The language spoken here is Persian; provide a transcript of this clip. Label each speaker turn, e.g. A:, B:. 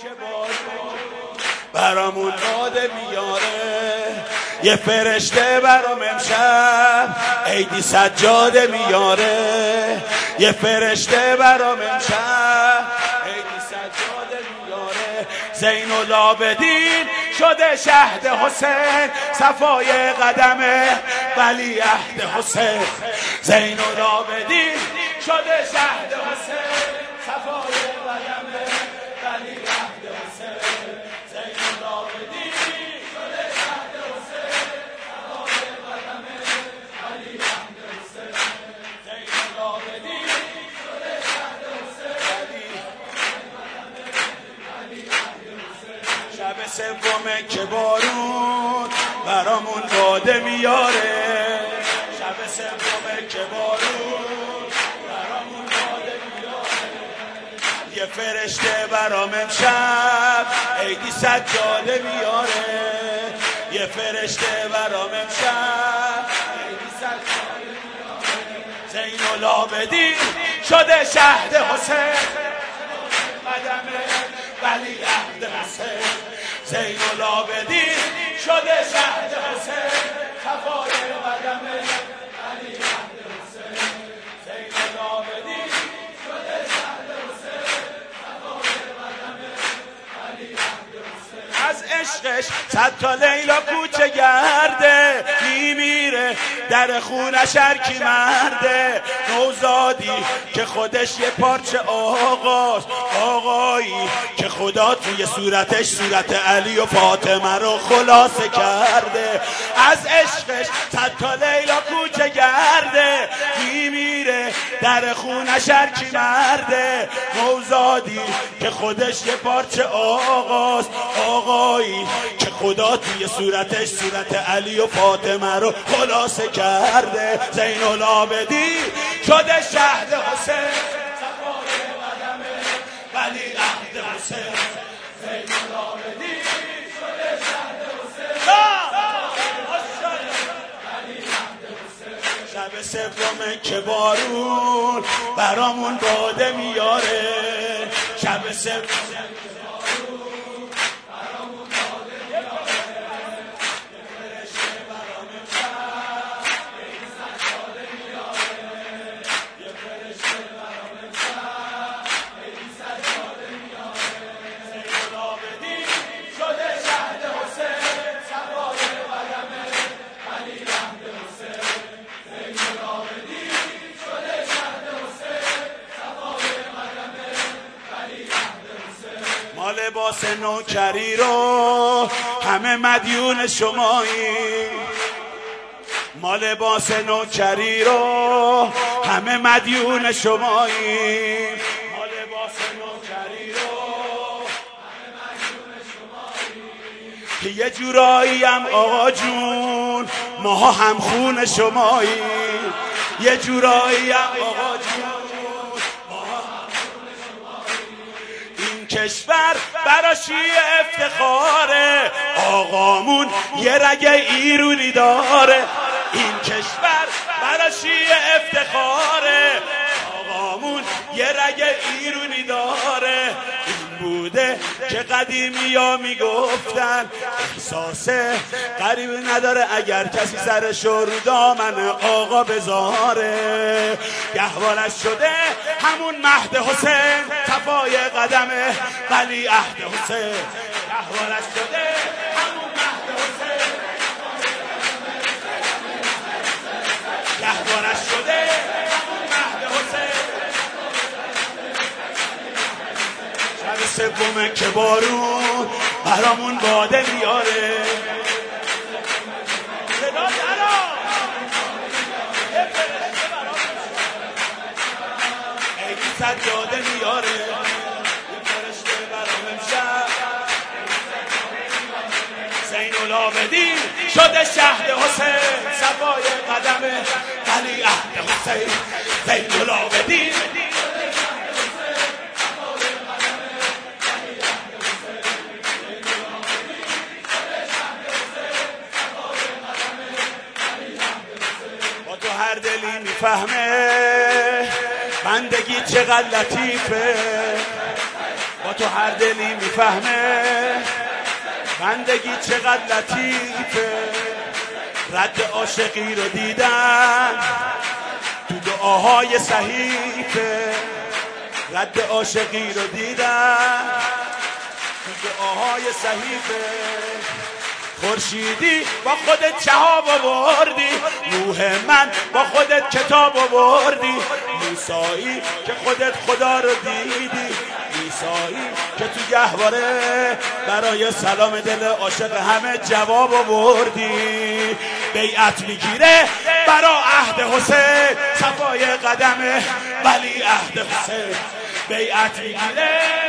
A: که برامون داده میاره، یه فرشته برام امشب عیدی سجاده میاره، یه فرشته برام امشب عیدی سجاده میاره. زین العابدین شده شهد حسین، صفای قدمه ولی عهد حسین. زین العابدین شده شهد حسین، صفای قدمه ولی عهد حسین. زین العابدین شده شهد حسین، صفای قدمه ولی عهد حسین. زین العابدین شده شهد حسین، ولی عهد حسین. شب سومه که بارون برامون باده میاره، شب سومه که بارون برامون باده میاره، یه فرشته برام امشب عیدی سجاده میاره، یه فرشته برام امشب عیدی سجاده میاره. زین العابدین شده شهد حسین، قدمه ولی عهد حسین. زین العابدین شده شهد حسین، صفای قدمه ولی عهد حسین. زین العابدین شده شهد حسین، صفای قدمه ولی عهد حسین. از عشقش صد تا لیلا کوچه گرده، میمیره در خونش هرکی مرده. نوزادی که خودش یه پارچه آقاست، آقایی که خدا توی صورتش صورت علی و فاطمه رو خلاصه کرده. از عشقش صد تا لیلا کوچه گرده، میمیره در خونش هرکی مرده. نوزادی که خودش یه پارچه آقاست، آقایی که خدا توی صورتش صورت علی و فاطمه رو خلاصه کرده. زین العابدین شده شهد حسین، صفای قدمه ولی عهد حسین. زین العابدین شده شهد حسین، ولی عهد حسین. شب سومه که بارون برامون باده میاره، شب سومه لباس نوکری رو همه مدیون شمایی، ما لباس نوکری رو همه مدیون شمایی، ما لباس نوکری رو همه مدیون شمایی. یه جورایی هم آقا جون ما هم خون شمایی، یه جورایی هم آقا جون کشور برا شیعه افتخاره، آقامون یه رگ ایرونی داره. این کشور برا شیعه افتخاره، آقامون یه رگ ایرونی داره. این بوده که قدیمی ها میگفتن احساس غریب نداره اگر کسی سرشو رو دامن آقا بذاره. گهوارش شده همون مهد حسین، صفای قدمه ولی عهد حسین. گهوارش شده همون مهد حسین، گهوارش شده همون مهد حسین. شب سومه که بارون برامون باده میاره، صدا درا عیدی سجاده میاره، یه فرشته برام امشب. زین العابدین شده شهد حسین، صفای قدمه ولی عهد حسین. زین العابدین هر دلی میفهمه بندگی چقدر لطیفه، با تو هر دلی میفهمه بندگی چقدر لطیفه. رد عاشقی رو دیدن تو دعاهای صحیفه، رد عاشقی رو دیدن تو دعاهای صحیفه. خورشیدی با خودت شهاب آوردی، روح من با خودت کتاب آوردی. موسایی که خودت خدا رو دیدی، عیسایی که تو گهواره برای سلام دل عاشق همه جواب آوردی. بیعت میگیره برا عهد حسین، صفای قدم ولی عهد حسین. بیعت میگیره